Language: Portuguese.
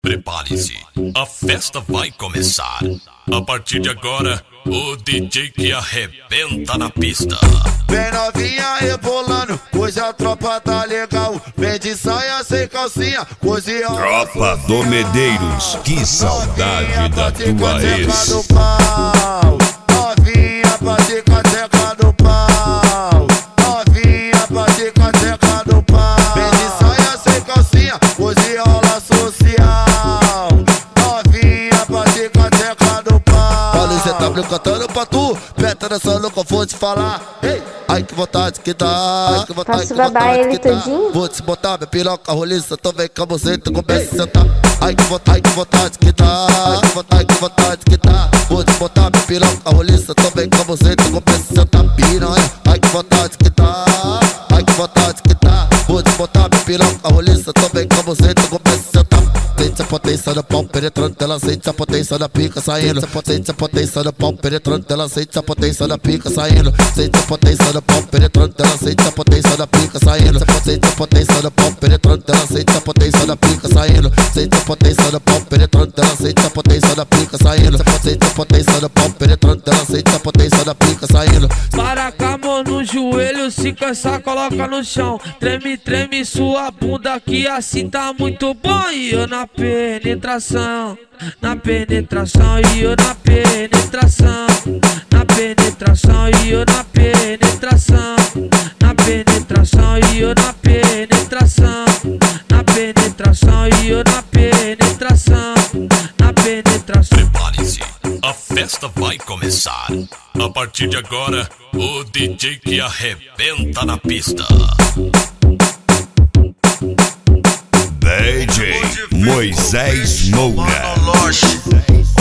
Prepare-se, a festa vai começar. A partir de agora, o DJ que arrebenta na pista. Vem novinha rebolando, hoje a tropa tá legal. Vem de saia sem calcinha, hoje é Tropa do Medeiros, que saudade da tua ex. Novinha pra te catecar do pau. Novinha pra te catecar do pau. Vem de saia sem calcinha, hoje rola social. Novinha pra te catecar do pau. Olha o ZW cantando pra tu, preta dançando que eu vou te falar. Ei, ai que vontade que dá, ai que vontade, Posso babar ele tudinho? vou te botar minha piroca roliça, tô vem com a buceta, começa a sentar. Ai que vontade que dá, ai que vontade que dá. Vou te botar minha piroca roliça, tô vem com a buceta, começa a sentar piranha. Ai que vontade que dá, ai que vontade que dá. Vou te botar minha piroca roliça, tô vem com a buceta, começa a sentar. Sente a potência do pau penetrando dela, sente a potência da pica saindo. Sente a potência do pau penetrando dela, sente a potência da pica saindo. Sente a potência do pau penetrando dela, sente a potência da pica saindo. Sente a potência do pau penetrando dela, sente a potência da pica saindo. Sente a potência do pau penetrando dela, sente a potência da pica saindo. Sente a potência do pau penetrando dela, sente a potência da pica saindo. Para com a mão no joelho, se cansar coloca no chão. Treme, treme sua bunda que assim tá muito bom. E eu na penetração, e eu na penetração, e eu na penetração, e eu na penetração, e eu na penetração, Prepare-se, a festa vai começar. A partir de agora, o DJ que arrebenta na pista. DJ Moisés Moura.